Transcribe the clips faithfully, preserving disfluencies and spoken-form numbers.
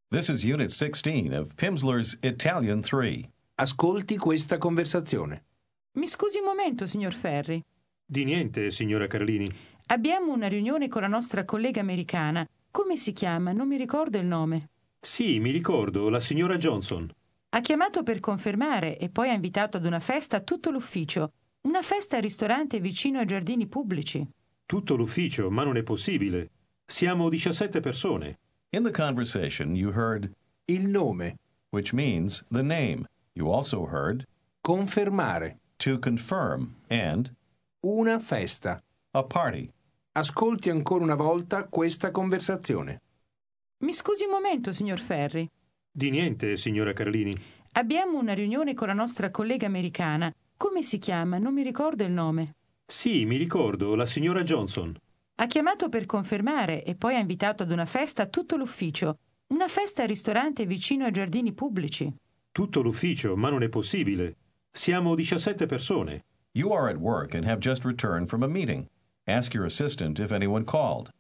This is Unit sixteen of Pimsleur's Italian three. Ascolti questa conversazione. Mi scusi un momento, signor Ferri. Di niente, signora Carlini. Abbiamo una riunione con la nostra collega americana. Come si chiama? Non mi ricordo il nome. Sì, mi ricordo, la signora Johnson. Ha chiamato per confermare e poi ha invitato ad una festa tutto l'ufficio. Una festa al ristorante vicino ai giardini pubblici. Tutto l'ufficio, ma non è possibile. Siamo diciassette persone. In the conversation, you heard Il nome. which means the name. You also heard Confermare. to confirm and Una festa. a party. Ascolti ancora una volta questa conversazione. Mi scusi un momento, signor Ferri. Di niente, signora Carlini. Abbiamo una riunione con la nostra collega americana. Come si chiama? Non mi ricordo il nome. Sì, mi ricordo, la signora Johnson. Ha chiamato per confermare e poi ha invitato ad una festa tutto l'ufficio. Una festa al ristorante vicino ai giardini pubblici. Tutto l'ufficio, ma non è possibile. Siamo diciassette persone. You are at work and have just returned from a meeting. Ask your assistant if anyone called.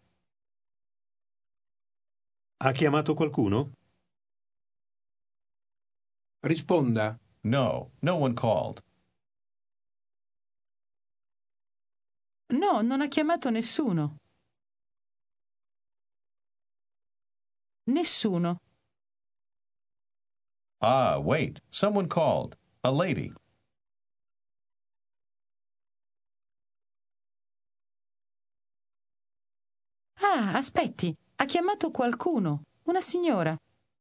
Ha chiamato qualcuno? Risponda. No, no one called. No, non ha chiamato nessuno. Nessuno. Ah, wait, someone called. A lady. Ah, aspetti, ha chiamato qualcuno. Una signora.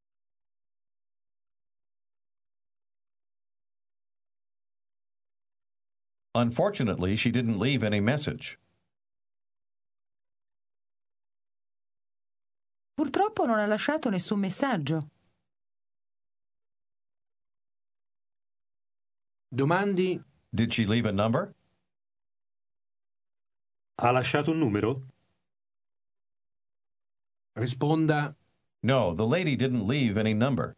Unfortunately, she didn't leave any message. Purtroppo non ha lasciato nessun messaggio. Domandi. Did she leave a number? Ha lasciato un numero? Risponda. No, the lady didn't leave any number.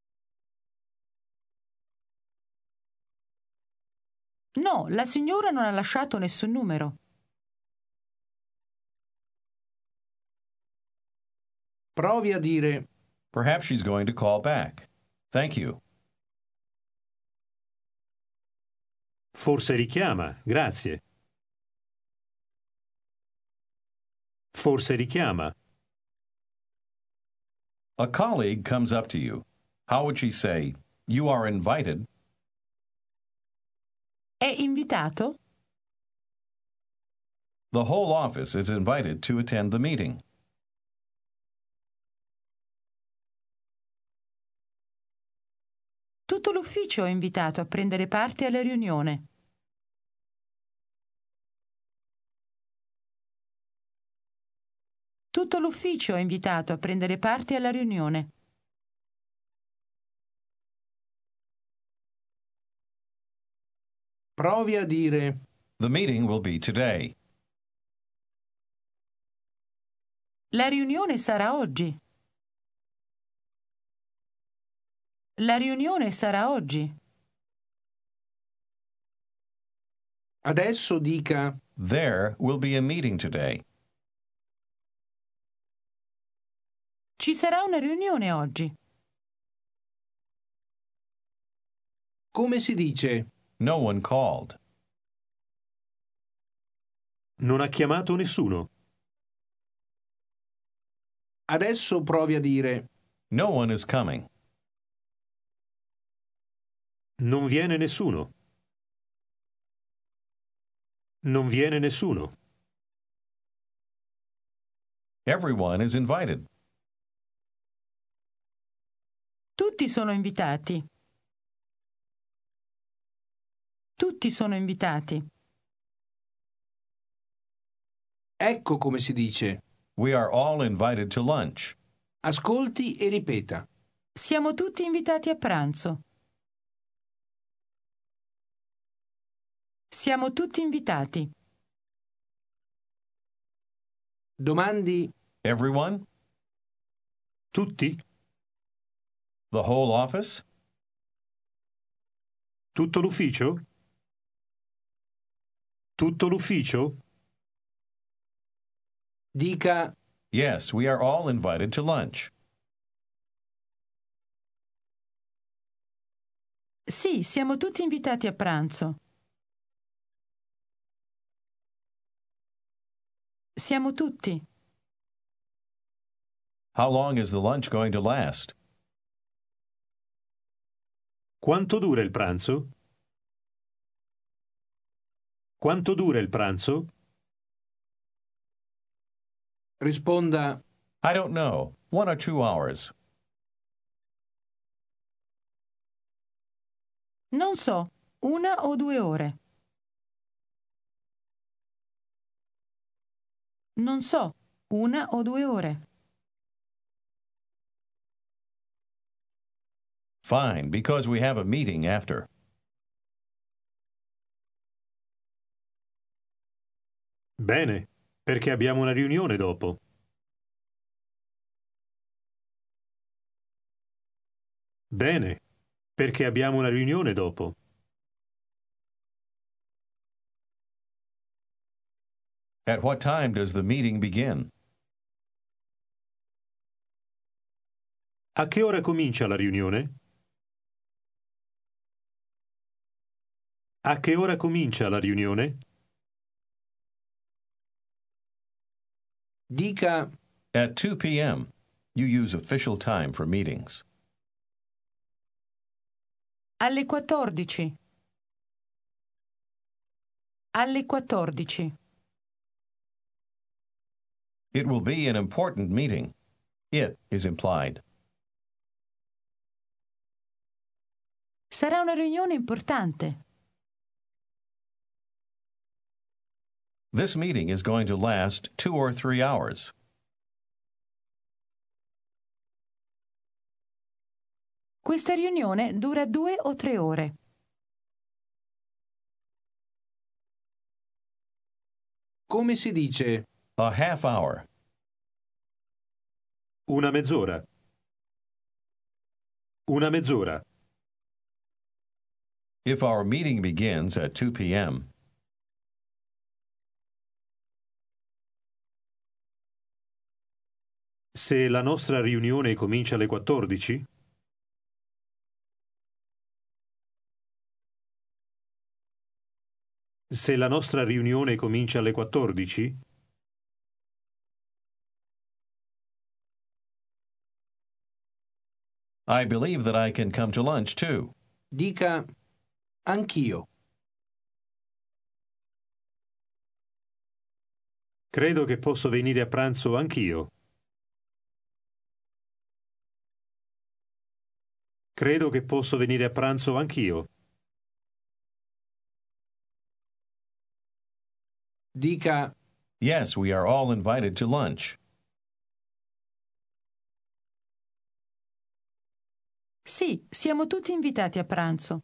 No, la signora non ha lasciato nessun numero. Provi a dire. Perhaps she's going to call back. Thank you. Forse richiama, grazie. Forse richiama. A colleague comes up to you. How would she say, "You are invited"? È invitato? The whole office is invited to attend the meeting. Tutto l'ufficio è invitato a prendere parte alla riunione. Tutto l'ufficio è invitato a prendere parte alla riunione. Provi a dire. The meeting will be today. La riunione sarà oggi. La riunione sarà oggi. Adesso dica. There will be a meeting today. Ci sarà una riunione oggi. Come si dice? No one called. Non ha chiamato nessuno. Adesso provi a dire. No one is coming. Non viene nessuno. Non viene nessuno. Everyone is invited. Tutti sono invitati. Tutti sono invitati. Ecco come si dice. We are all invited to lunch. Ascolti e ripeta. Siamo tutti invitati a pranzo. Siamo tutti invitati. Domandi. Everyone? Tutti? The whole office? Tutto l'ufficio? Tutto l'ufficio? Dica. Yes, we are all invited to lunch. Sì, siamo tutti invitati a pranzo. Siamo tutti. How long is the lunch going to last? Quanto dura il pranzo? Quanto dura il pranzo? Risponda I don't know. One or two hours. Non so, una o due ore. Non so, una o due ore. Fine, because we have a meeting after. Bene, perché abbiamo una riunione dopo. Bene, perché abbiamo una riunione dopo. At what time does the meeting begin? A che ora comincia la riunione? A che ora comincia la riunione? dica At two p.m. You use official time for meetings. Alle quattordici. Alle quattordici. It will be an important meeting. It is implied. Sarà una riunione importante. This meeting is going to last two or three hours. Questa riunione dura due o tre ore. come si dice A half hour. Una mezz'ora. Una mezz'ora. If our meeting begins at two p.m., Se la nostra riunione comincia alle quattordici? Se la nostra riunione comincia alle quattordici? I believe that I can come to lunch too. dica anch'io. Credo che posso venire a pranzo anch'io. Credo che posso venire a pranzo anch'io. Dica Yes, we are all invited to lunch. Sì, siamo tutti invitati a pranzo.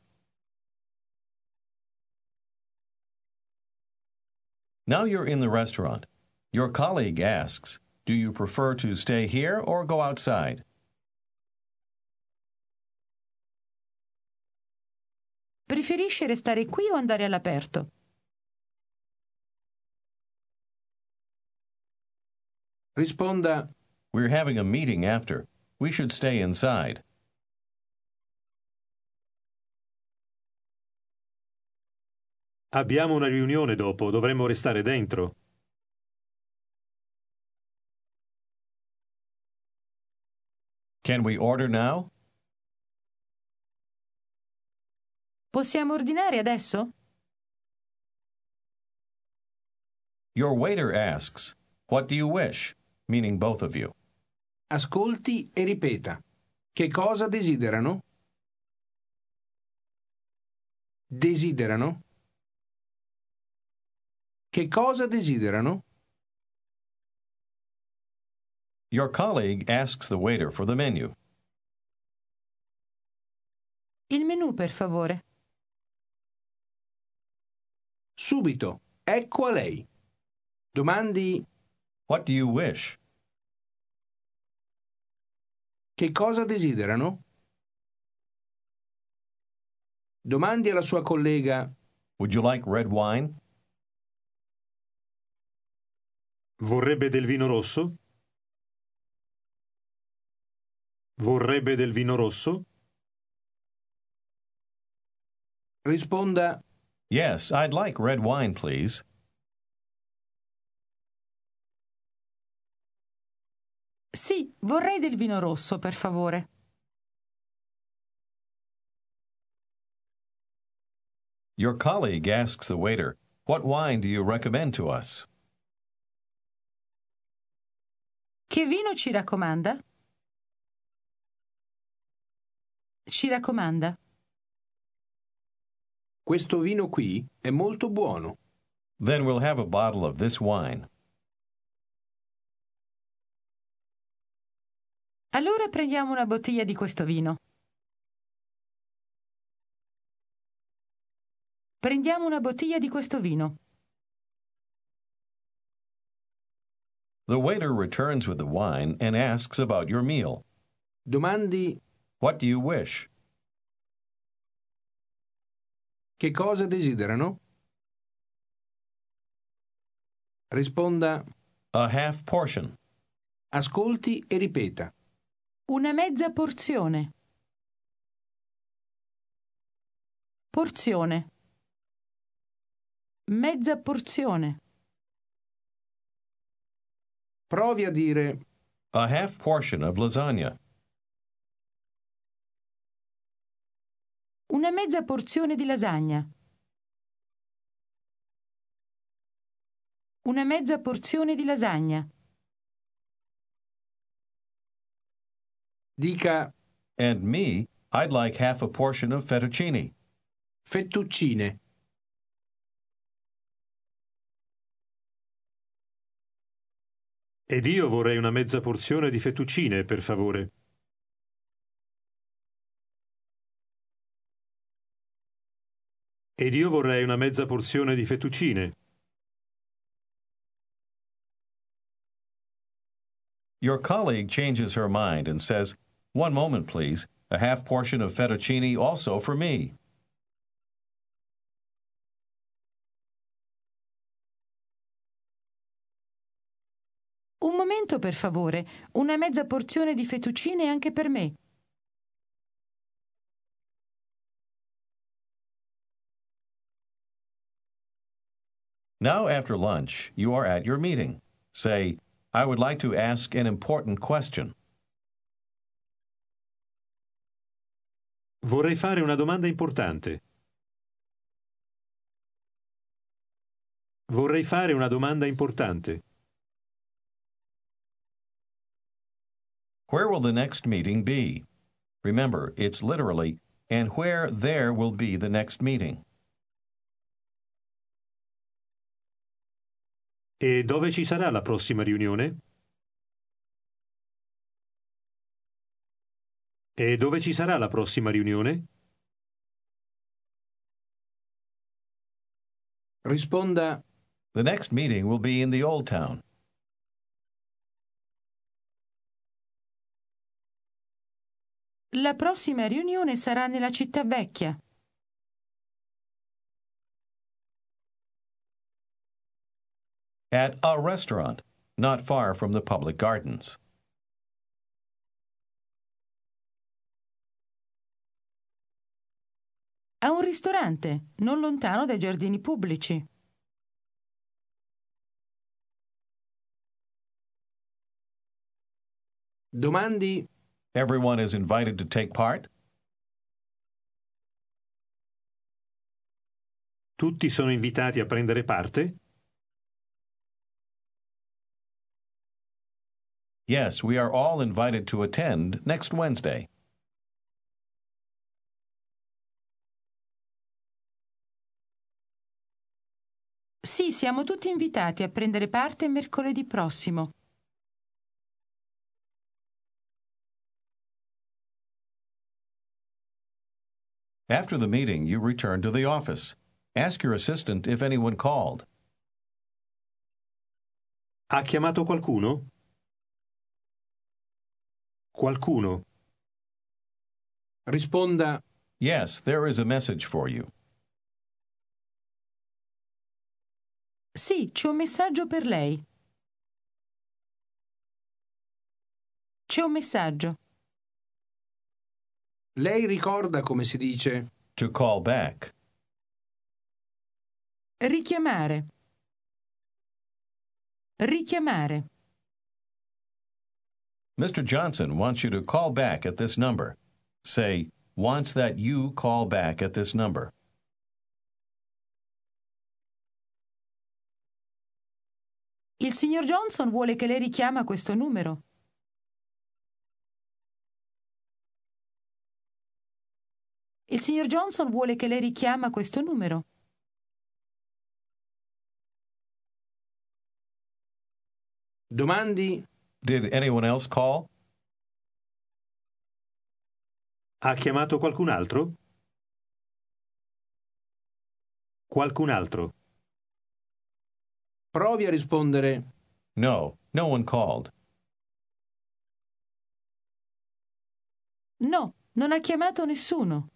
Now you're in the restaurant. Your colleague asks, do you prefer to stay here or go outside? Preferisce restare qui o andare all'aperto? risponda We're having a meeting after. We should stay inside. Abbiamo una riunione dopo, dovremmo restare dentro. Can we order now? Possiamo ordinare adesso? Your waiter asks, what do you wish? Meaning both of you. ascolti e ripeta. Che cosa desiderano? Desiderano? Che cosa desiderano? Your colleague asks the waiter for the menu. Il menù, per favore. Subito. Ecco a lei. Domandi What do you wish? che cosa desiderano? Domandi alla sua collega Would you like red wine? Vorrebbe del vino rosso? Vorrebbe del vino rosso? Risponda Yes, I'd like red wine, please. Sì, vorrei del vino rosso, per favore. Your colleague asks the waiter, What wine do you recommend to us? Che vino ci raccomanda? Ci raccomanda. questo vino qui è molto buono. Then we'll have a bottle of this wine. Allora prendiamo una bottiglia di questo vino. Prendiamo una bottiglia di questo vino. The waiter returns with the wine and asks about your meal. Domandi What do you wish? che cosa desiderano? Risponda A half portion. ascolti e ripeta. Una mezza porzione. Porzione. Mezza porzione. Provi a dire A half portion of lasagna. Una mezza porzione di lasagna. Una mezza porzione di lasagna. dica And me, I'd like half a portion of fettuccine. fettuccine. Ed io vorrei una mezza porzione di fettuccine, per favore. Ed io vorrei una mezza porzione di fettuccine. Your colleague changes her mind and says, One moment, please. A half portion of fettuccine also for me. Un momento, per favore. Una mezza porzione di fettuccine anche per me. Now, after lunch, you are at your meeting. Say, I would like to ask an important question. Vorrei fare una domanda importante. Vorrei fare una domanda importante. Where will the next meeting be? Remember, it's literally, and where there will be the next meeting. E dove ci sarà la prossima riunione? E dove ci sarà la prossima riunione? Risponda The next meeting will be in the Old Town. La prossima riunione sarà nella città vecchia. At a restaurant, not far from the public gardens. A un ristorante, non lontano dai giardini pubblici. domandi Everyone is invited to take part? Tutti sono invitati a prendere parte? Yes, we are all invited to attend next Wednesday. Sì, siamo tutti invitati a prendere parte mercoledì prossimo. After the meeting, you return to the office. Ask your assistant if anyone called. Ha chiamato qualcuno? Qualcuno. risponda Yes, there is a message for you. Sì, c'è un messaggio per lei. C'è un messaggio. lei ricorda come si dice To call back. Richiamare. Richiamare. Mister Johnson wants you to call back at this number. Say, wants that you call back at this number. Il signor Johnson vuole che lei richiama questo numero. Il signor Johnson vuole che lei richiama questo numero. Domandi? Did anyone else call? Ha chiamato qualcun altro? Qualcun altro. Provi a rispondere. No, no one called. No, non ha chiamato nessuno.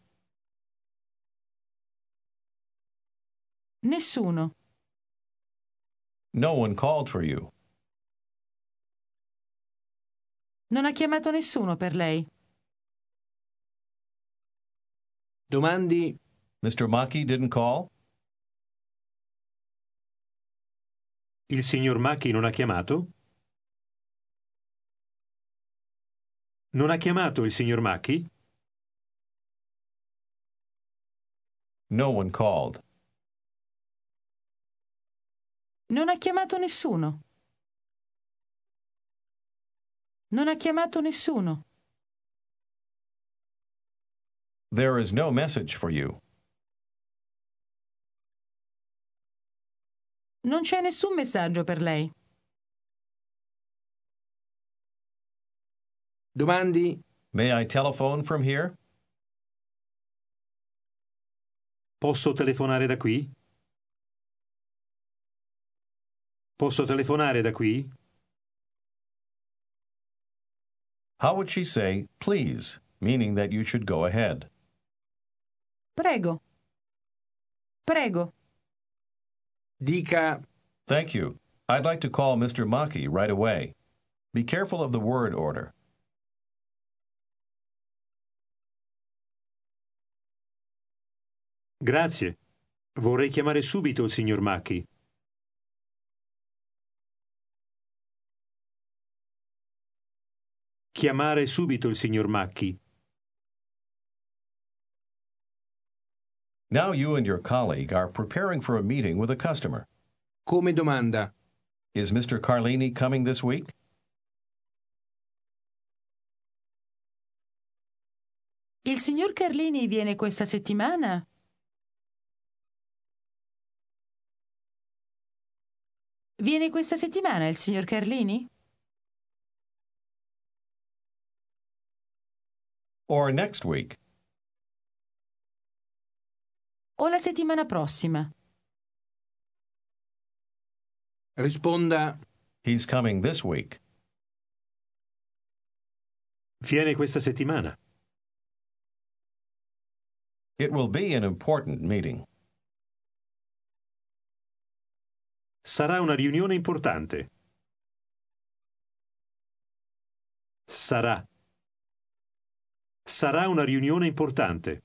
Nessuno. No one called for you. Non ha chiamato nessuno per lei. Domandi? Mister Maki didn't call? Il signor Macchi non ha chiamato? Non ha chiamato il signor Macchi? No one called. Non ha chiamato nessuno. Non ha chiamato nessuno. There is no message for you. Non c'è nessun messaggio per lei. Domandi? May I telephone from here? Posso telefonare da qui? Posso telefonare da qui? How would she say, please, meaning that you should go ahead? Prego. Prego. Dica. Thank you. I'd like to call Mister Maki right away. Be careful of the word order. Grazie. Vorrei chiamare subito il signor Macchi. Chiamare subito il signor Macchi. Now you and your colleague are preparing for a meeting with a customer. Come domanda? Is Mister Carlini coming this week? Il signor Carlini viene questa settimana? Viene questa settimana il signor Carlini? Or next week? O la settimana prossima? Risponda. He's coming this week. Viene questa settimana. It will be an important meeting. Sarà una riunione importante. Sarà. Sarà una riunione importante.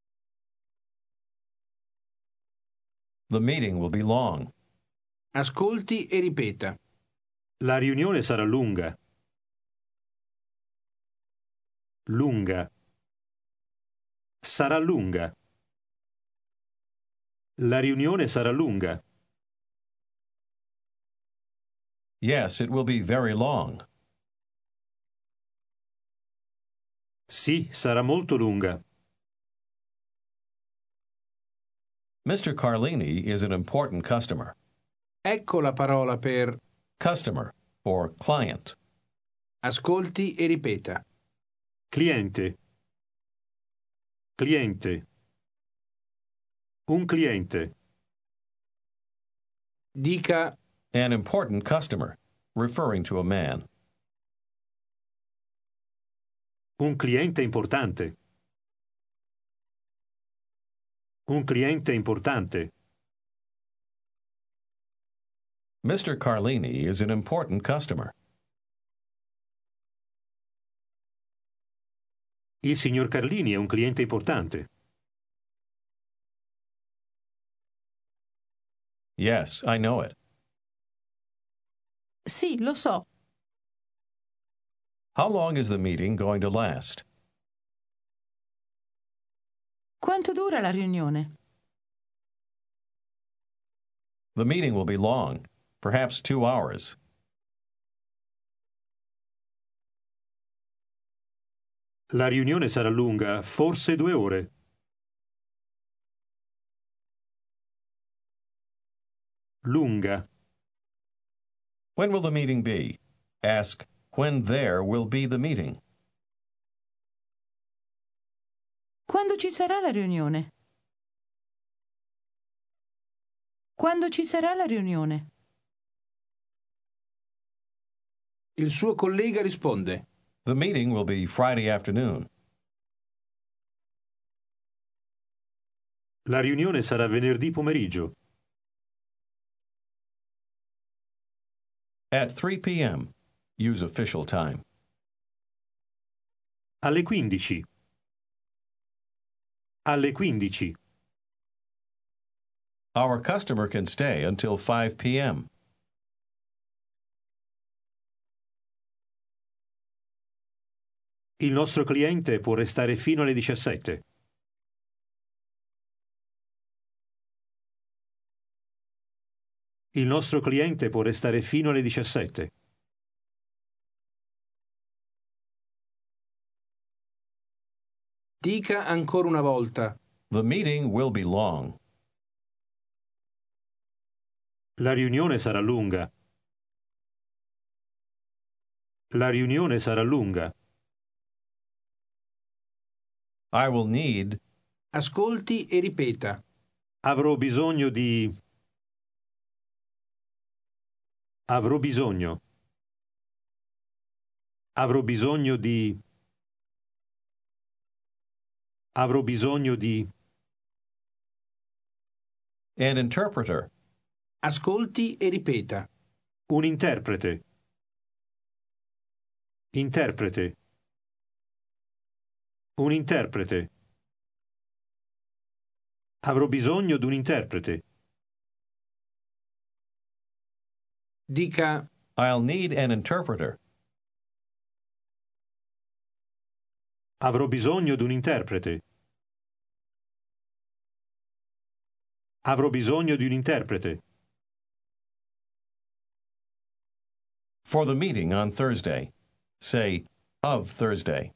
The meeting will be long. Ascolti e ripeta. La riunione sarà lunga. Lunga. Sarà lunga. La riunione sarà lunga. Yes, it will be very long. Sì, sarà molto lunga. Mister Carlini is an important customer. Ecco la parola per Customer, or client. ascolti e ripeta. Cliente. Cliente. Un cliente. Dica. An important customer, referring to a man. Un cliente importante. Un cliente importante. Mister Carlini is an important customer. Il signor Carlini è un cliente importante. Yes, I know it. Sì, lo so. How long is the meeting going to last? Quanto dura la riunione? The meeting will be long, perhaps two hours. La riunione sarà lunga, forse due ore. Lunga. When will the meeting be? Ask, when there will be the meeting. Quando ci sarà la riunione? Quando ci sarà la riunione? Il suo collega risponde. The meeting will be Friday afternoon. La riunione sarà venerdì pomeriggio. At three p.m. Use official time. Alle quindici. Alle quindici. Our customer can stay until five p.m. Il nostro cliente può restare fino alle diciassette. Il nostro cliente può restare fino alle diciassette. Dica ancora una volta. The meeting will be long. La riunione sarà lunga. La riunione sarà lunga. I will need. Ascolti e ripeta. Avrò bisogno di. Avrò bisogno. Avrò bisogno di. Avrò bisogno di. An interpreter. Ascolti e ripeta. Un interprete. Interprete. Un interprete. Avrò bisogno di un interprete. Dica. I'll need an interpreter. Avrò bisogno di un interprete. Avrò bisogno di un interprete. For the meeting on Thursday. Say, of Thursday.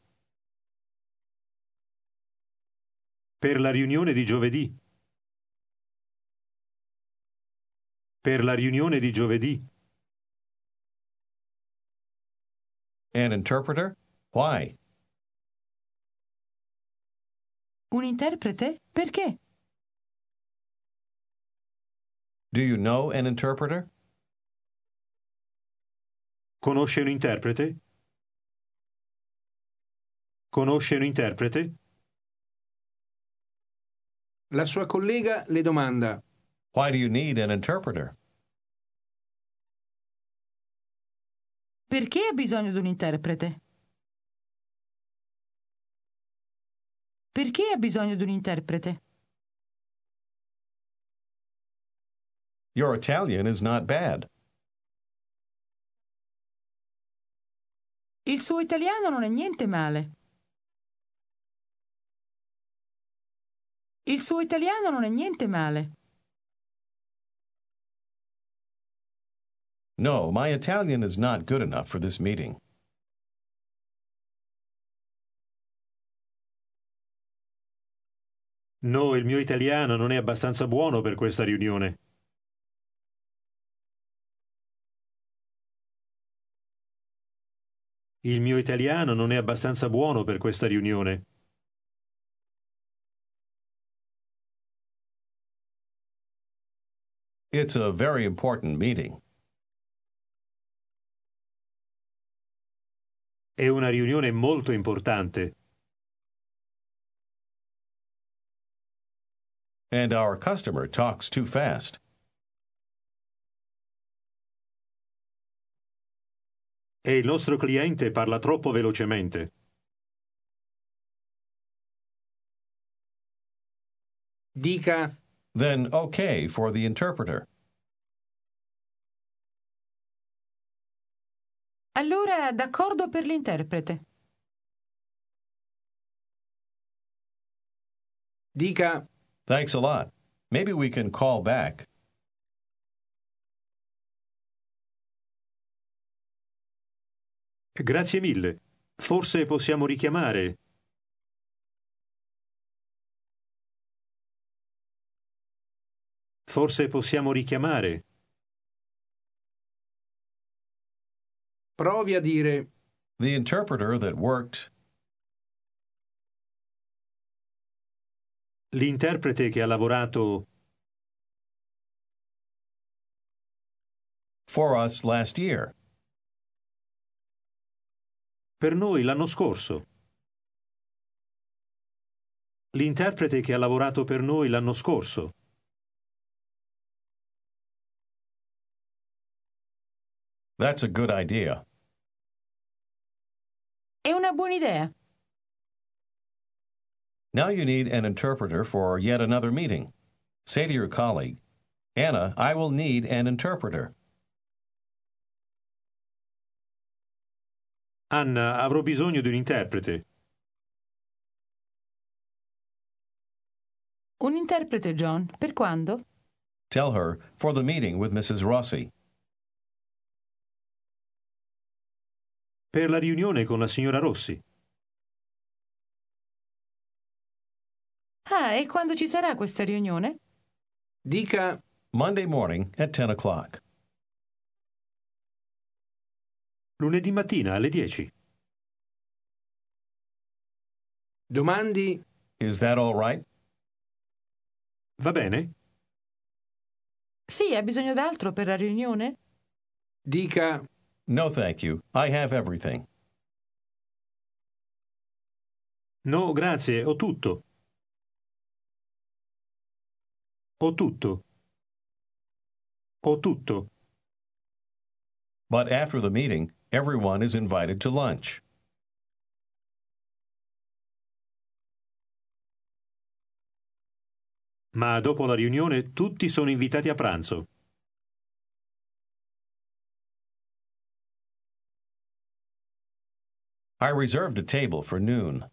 Per la riunione di giovedì. Per la riunione di giovedì. An interpreter? Why? Un interprete? Perché? Do you know an interpreter? Conosce un interprete? Conosce un interprete? La sua collega le domanda. Why do you need an interpreter? Perché ha bisogno di un interprete? Perché ha bisogno di un interprete? Your Italian is not bad. Il suo italiano non è niente male. Il suo italiano non è niente male. No, my Italian is not good enough for this meeting. No, il mio italiano non è abbastanza buono per questa riunione. Il mio italiano non è abbastanza buono per questa riunione. It's a very important meeting. È una riunione molto importante. And our customer talks too fast. E il nostro cliente parla troppo velocemente. Dica. Then okay for the interpreter. Allora, d'accordo per l'interprete. Dica Thanks a lot. Maybe we can call back. Grazie mille. Forse possiamo richiamare. Forse possiamo richiamare. provi a dire The interpreter that worked L'interprete che ha lavorato for us last year. per noi l'anno scorso. L'interprete che ha lavorato per noi l'anno scorso. That's a good idea. È una buona idea. Now you need an interpreter for yet another meeting. Say to your colleague, Anna, I will need an interpreter. Anna, avrò bisogno di un interprete. Un interprete, John. Per quando? Tell her for the meeting with Missus Rossi. Per la riunione con la signora Rossi. Ah, e quando ci sarà questa riunione? dica Monday morning at ten o'clock. Lunedì mattina alle dieci. domandi Is that all right? Va bene? Sì, ha bisogno d'altro per la riunione? dica No, thank you. I have everything. No, grazie, ho tutto. Ho tutto. Ho tutto. But after the meeting, everyone is invited to lunch. Ma dopo la riunione tutti sono invitati a pranzo. I reserved a table for noon.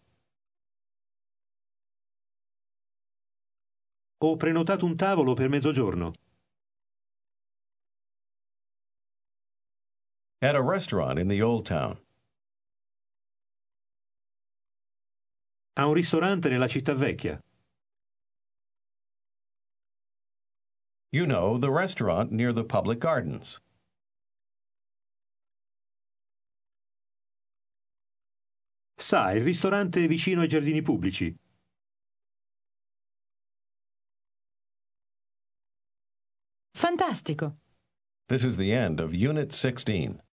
Ho prenotato un tavolo per mezzogiorno. At a restaurant in the Old Town. A un ristorante nella città vecchia. You know, the restaurant near the public gardens. Sa, il ristorante vicino ai giardini pubblici. Fantastico. This is the end of Unit sixteen.